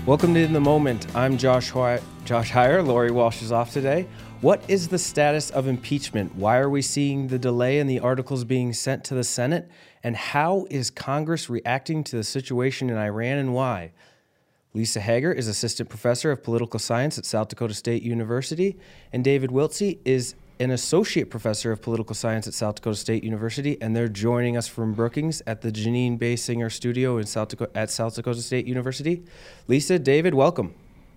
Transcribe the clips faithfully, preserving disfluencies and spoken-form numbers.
Welcome to In the Moment. I'm Josh Hoy- Josh Heyer. Lori Walsh is off today. What is the status of impeachment? Why are we seeing the delay in the articles being sent to the Senate? And how is Congress reacting to the situation in Iran and why? Lisa Hager is Assistant Professor of Political Science at South Dakota State University, and David Wiltse is an Associate Professor of Political Science at South Dakota State University, and they're joining us from Brookings at the Janine Basinger Studio in South Dakota, at South Dakota State University. Lisa, David, welcome.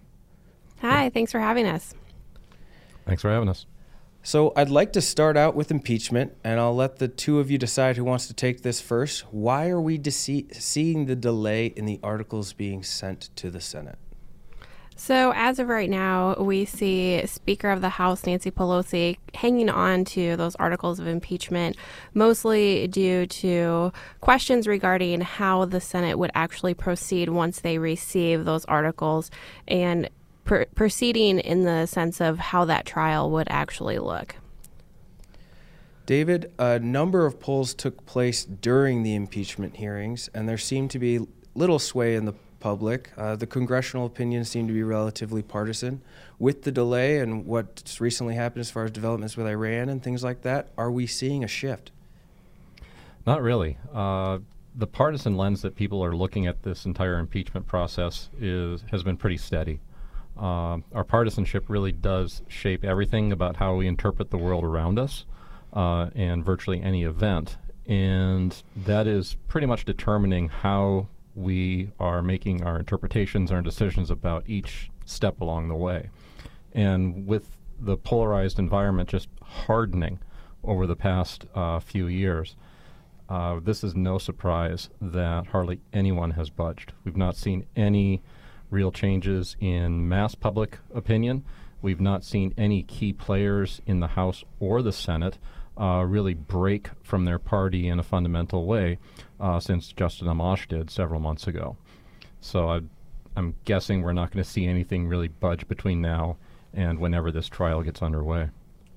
Hi, thanks for having us. Thanks for having us. So I'd like to start out with impeachment, and I'll let the two of you decide who wants to take this first. Why are we dece- seeing the delay in the articles being sent to the Senate? So as of right now, we see Speaker of the House Nancy Pelosi hanging on to those articles of impeachment, mostly due to questions regarding how the Senate would actually proceed once they receive those articles, and pr- proceeding in the sense of how that trial would actually look. David, a number of polls took place during the impeachment hearings, and there seemed to be little sway in the public. Uh, the congressional opinions seem to be relatively partisan. With the delay and what's recently happened as far as developments with Iran and things like that, are we seeing a shift? Not really. Uh, the partisan lens that people are looking at this entire impeachment process is has been pretty steady. Uh, our partisanship really does shape everything about how we interpret the world around us uh, and virtually any event. And that is pretty much determining how we are making our interpretations, our decisions about each step along the way. And with the polarized environment just hardening over the past uh, few years, uh, this is no surprise that hardly anyone has budged. We've not seen any real changes in mass public opinion. We've not seen any key players in the House or the Senate Uh, really break from their party in a fundamental way uh, since Justin Amash did several months ago. So I, I'm guessing we're not going to see anything really budge between now and whenever this trial gets underway.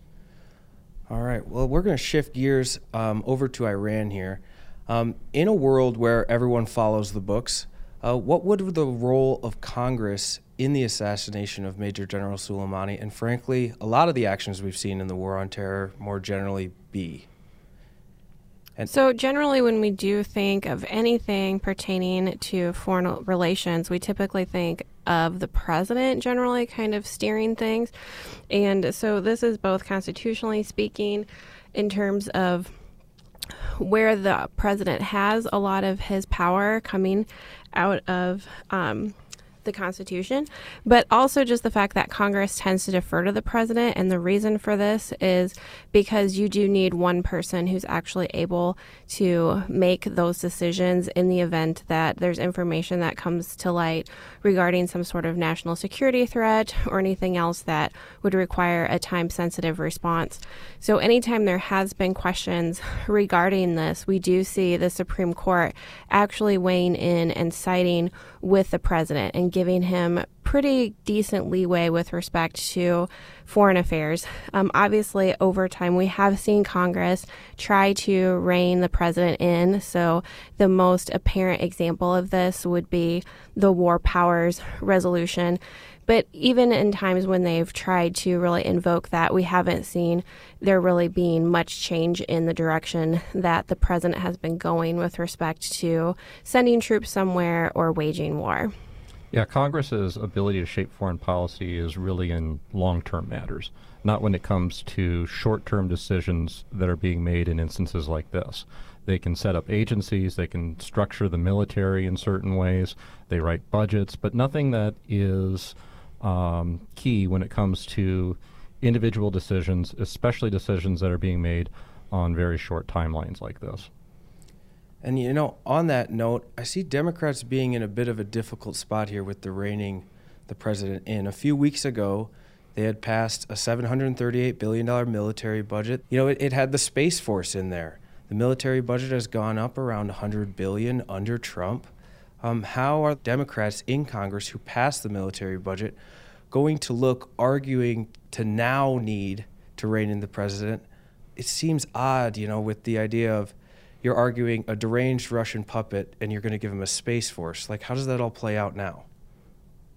All right. Well, we're going to shift gears um, over to Iran here. Um, in a world where everyone follows the books, uh, what would the role of Congress in the assassination of Major General Soleimani, and frankly, a lot of the actions we've seen in the war on terror more generally, be? And so generally when we do think of anything pertaining to foreign relations, we typically think of the president generally kind of steering things. And so this is both constitutionally speaking in terms of where the president has a lot of his power coming out of um, the Constitution, but also just the fact that Congress tends to defer to the president. And the reason for this is because you do need one person who's actually able to make those decisions in the event that there's information that comes to light regarding some sort of national security threat or anything else that would require a time-sensitive response. So anytime there has been questions regarding this, we do see the Supreme Court actually weighing in and siding with the president and giving him pretty decent leeway with respect to foreign affairs. Um, obviously, over time, we have seen Congress try to rein the president in. So the most apparent example of this would be the War Powers Resolution. But even in times when they've tried to really invoke that, we haven't seen there really being much change in the direction that the president has been going with respect to sending troops somewhere or waging war. Yeah, Congress's ability to shape foreign policy is really in long-term matters, not when it comes to short-term decisions that are being made in instances like this. They can set up agencies, they can structure the military in certain ways, they write budgets, but nothing that is um, key when it comes to individual decisions, especially decisions that are being made on very short timelines like this. And, you know, on that note, I see Democrats being in a bit of a difficult spot here with the reining the president in. A few weeks ago, they had passed a seven hundred thirty-eight billion dollars military budget. You know, it, it had the Space Force in there. The military budget has gone up around one hundred billion dollars under Trump. Um, how are Democrats in Congress who passed the military budget going to look arguing to now need to rein in the president? It seems odd, you know, with the idea of you're arguing a deranged Russian puppet and you're going to give him a space force. Like, how does that all play out now?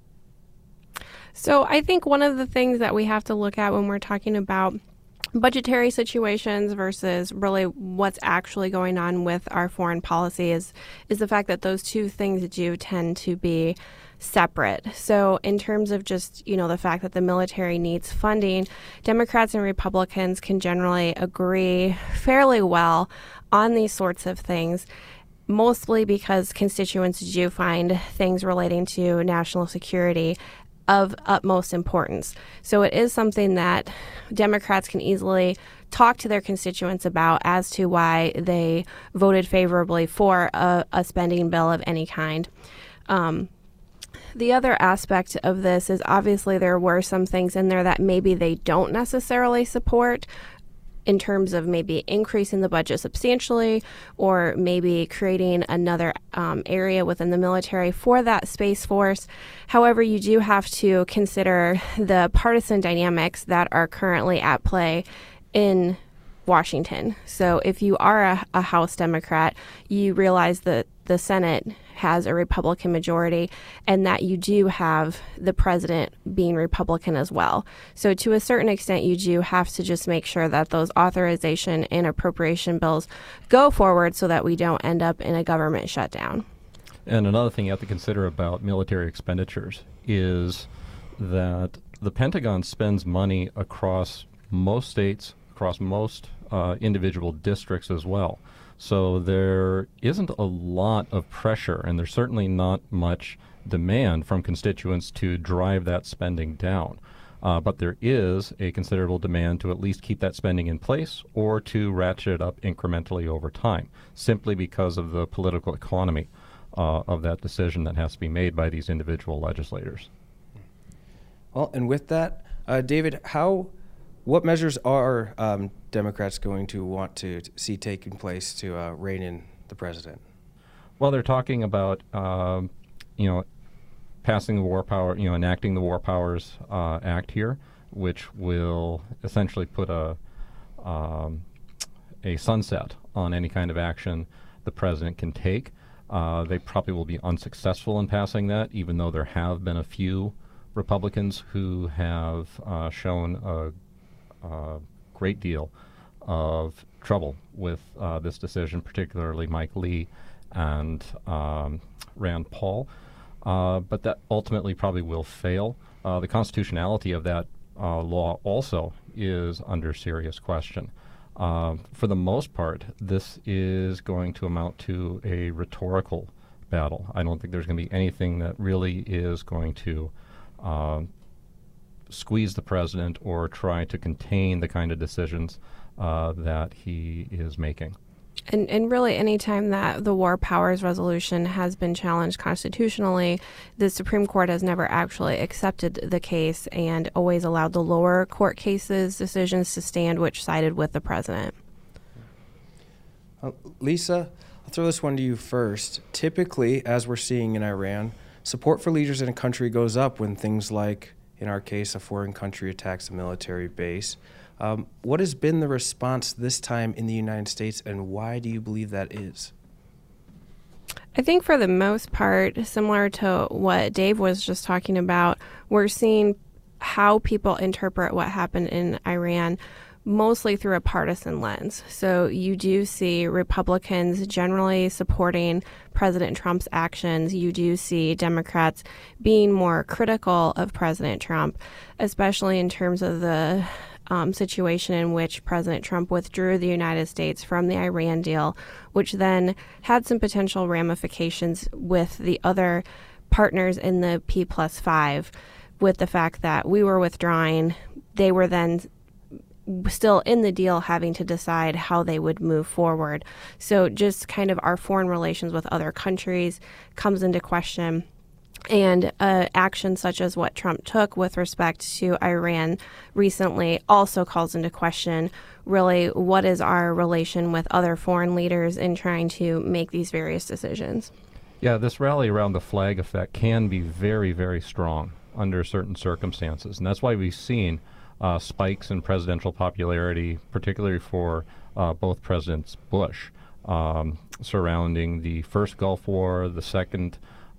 So I think one of the things that we have to look at when we're talking about budgetary situations versus really what's actually going on with our foreign policy is is the fact that those two things do tend to be separate. So in terms of just, you know, the fact that the military needs funding, Democrats and Republicans can generally agree fairly well on these sorts of things, mostly because constituents do find things relating to national security of utmost importance. So it is something that Democrats can easily talk to their constituents about as to why they voted favorably for a, a spending bill of any kind. Um, the other aspect of this is obviously there were some things in there that maybe they don't necessarily support, in terms of maybe increasing the budget substantially or maybe creating another um, area within the military for that Space Force. However, you do have to consider the partisan dynamics that are currently at play in Washington. So if you are a, a House Democrat, you realize that the Senate has a Republican majority and that you do have the president being Republican as well. So to a certain extent, you do have to just make sure that those authorization and appropriation bills go forward so that we don't end up in a government shutdown. And another thing you have to consider about military expenditures is that the Pentagon spends money across most states, across most uh, individual districts as well. So there isn't a lot of pressure, and there's certainly not much demand from constituents to drive that spending down. Uh, but there is a considerable demand to at least keep that spending in place or to ratchet it up incrementally over time, simply because of the political economy uh, of that decision that has to be made by these individual legislators. Well, and with that, uh, David, how... what measures are um, Democrats going to want to t- see taking place to uh, rein in the president? Well, they're talking about, um, you know, passing the War Power, you know, enacting the War Powers uh, Act here, which will essentially put a um, a sunset on any kind of action the president can take. Uh, they probably will be unsuccessful in passing that, even though there have been a few Republicans who have uh, shown a Uh, great deal of trouble with uh, this decision, particularly Mike Lee and um, Rand Paul. Uh, but that ultimately probably will fail. Uh, the constitutionality of that uh, law also is under serious question. Uh, for the most part, this is going to amount to a rhetorical battle. I don't think there's going to be anything that really is going to uh, squeeze the president or try to contain the kind of decisions uh, that he is making. And, and really, any time that the War Powers Resolution has been challenged constitutionally, the Supreme Court has never actually accepted the case and always allowed the lower court cases decisions to stand, which sided with the president. Uh, Lisa, I'll throw this one to you first. Typically, as we're seeing in Iran, support for leaders in a country goes up when things like, in our case, a foreign country attacks a military base. Um, what has been the response this time in the United States, and why do you believe that is? I think for the most part, similar to what Dave was just talking about, we're seeing how people interpret what happened in Iran mostly through a partisan lens. So you do see Republicans generally supporting President Trump's actions. You do see Democrats being more critical of President Trump, especially in terms of the um, situation in which President Trump withdrew the United States from the Iran deal, which then had some potential ramifications with the other partners in the P plus five, with the fact that we were withdrawing. They were then still in the deal, having to decide how they would move forward. So just kind of our foreign relations with other countries comes into question. And uh, action such as what Trump took with respect to Iran recently also calls into question really what is our relation with other foreign leaders in trying to make these various decisions. Yeah, this rally around the flag effect can be very, very strong under certain circumstances. And that's why we've seen Uh, spikes in presidential popularity, particularly for uh, both Presidents Bush, um, surrounding the first Gulf War, the second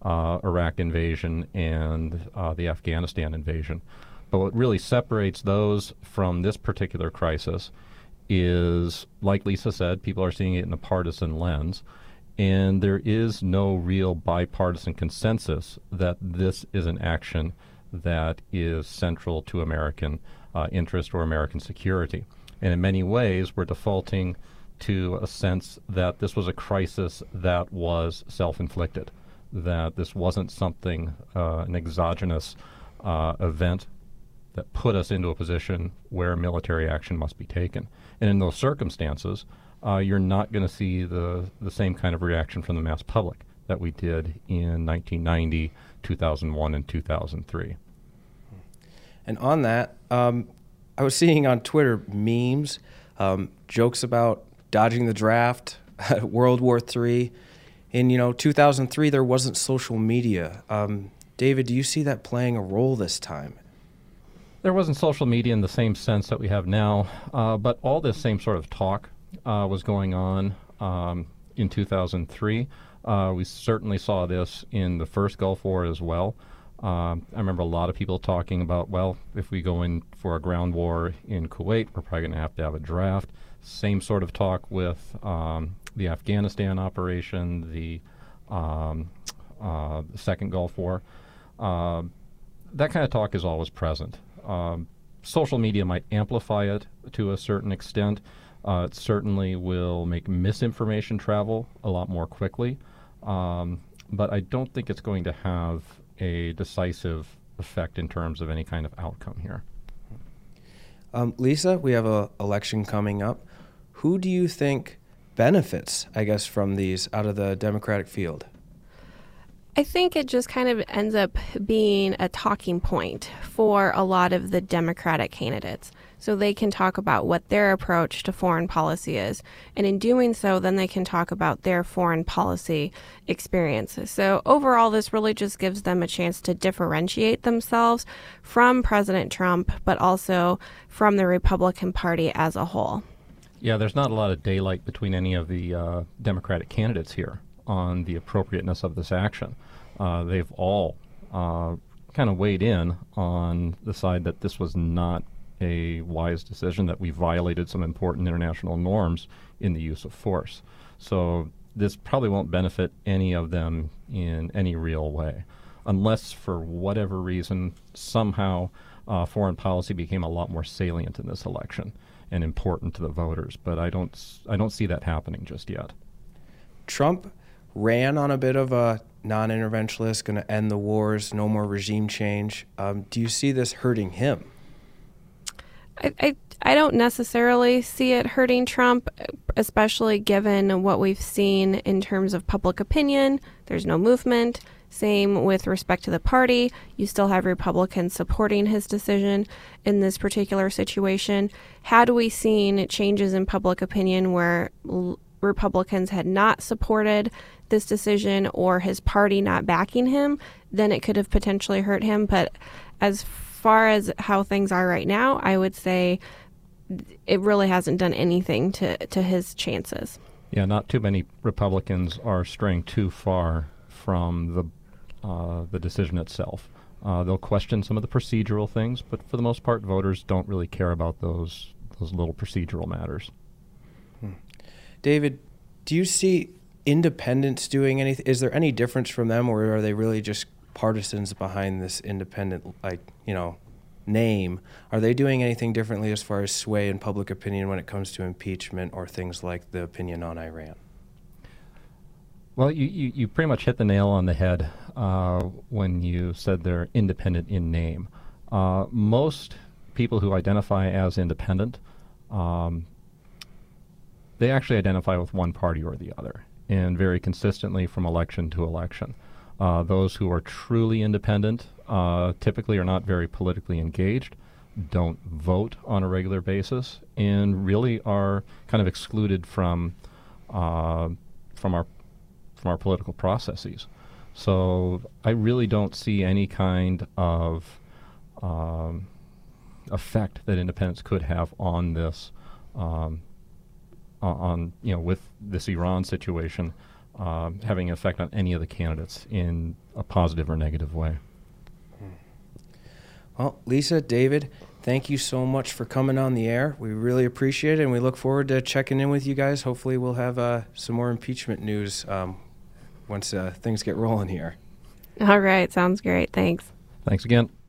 uh, Iraq invasion and uh, the Afghanistan invasion. But what really separates those from this particular crisis is, like Lisa said, people are seeing it in a partisan lens, and there is no real bipartisan consensus that this is an action that is central to American uh, interest or American security. And in many ways, we're defaulting to a sense that this was a crisis that was self-inflicted, that this wasn't something, uh, an exogenous uh, event that put us into a position where military action must be taken. And in those circumstances, uh, you're not going to see the, the same kind of reaction from the mass public that we did in nineteen ninety, two thousand one, and two thousand three. And on that, um, I was seeing on Twitter memes, um, jokes about dodging the draft, World War Three. In, you know, two thousand three, there wasn't social media. Um, David, do you see that playing a role this time? There wasn't social media in the same sense that we have now, uh, but all this same sort of talk uh, was going on um, in two thousand three. Uh, we certainly saw this in the first Gulf War as well. Um, I remember a lot of people talking about, well, if we go in for a ground war in Kuwait, we're probably going to have to have a draft. Same sort of talk with um, the Afghanistan operation, the, um, uh, the second Gulf War. Uh, that kind of talk is always present. Um, social media might amplify it to a certain extent. Uh, it certainly will make misinformation travel a lot more quickly. Um, but I don't think it's going to have a decisive effect in terms of any kind of outcome here. Um, Lisa, we have an election coming up. Who do you think benefits, I guess, from these out of the Democratic field? I think it just kind of ends up being a talking point for a lot of the Democratic candidates. So they can talk about what their approach to foreign policy is. And in doing so, then they can talk about their foreign policy experiences. So overall, this really just gives them a chance to differentiate themselves from President Trump, but also from the Republican Party as a whole. Yeah, there's not a lot of daylight between any of the uh, Democratic candidates here on the appropriateness of this action. Uh, they've all uh, kind of weighed in on the side that this was not a wise decision, that we violated some important international norms in the use of force. So this probably won't benefit any of them in any real way, unless for whatever reason, somehow uh, foreign policy became a lot more salient in this election and important to the voters. But I don't, I don't see that happening just yet. Trump ran on a bit of a non-interventionist, going to end the wars, no more regime change. Um, do you see this hurting him? I, I I don't necessarily see it hurting Trump, especially given what we've seen in terms of public opinion. There's no movement. Same with respect to the party. You still have Republicans supporting his decision in this particular situation. Had we seen changes in public opinion where l- Republicans had not supported this decision or his party not backing him, then it could have potentially hurt him. But as far as how things are right now, I would say it really hasn't done anything to, to his chances. Yeah, not too many Republicans are straying too far from the uh, the decision itself. Uh, they'll question some of the procedural things, but for the most part, voters don't really care about those those little procedural matters. Hmm. David, do you see independents doing anything? Is there any difference from them, or are they really just partisans behind this independent, like, you know, name? Are they doing anything differently as far as sway in public opinion when it comes to impeachment or things like the opinion on Iran? Well, you, you, you pretty much hit the nail on the head uh, when you said they're independent in name. Uh, most people who identify as independent, um, they actually identify with one party or the other, and very consistently from election to election. Uh, those who are truly independent uh, typically are not very politically engaged, don't vote on a regular basis, and really are kind of excluded from uh, from our from our political processes. So I really don't see any kind of um, effect that independence could have on this, um, on, you know, with this Iran situation. uh, having an effect on any of the candidates in a positive or negative way. Well, Lisa, David, thank you so much for coming on the air. We really appreciate it, and we look forward to checking in with you guys. Hopefully we'll have uh, some more impeachment news um, once uh, things get rolling here. All right. Sounds great. Thanks. Thanks again.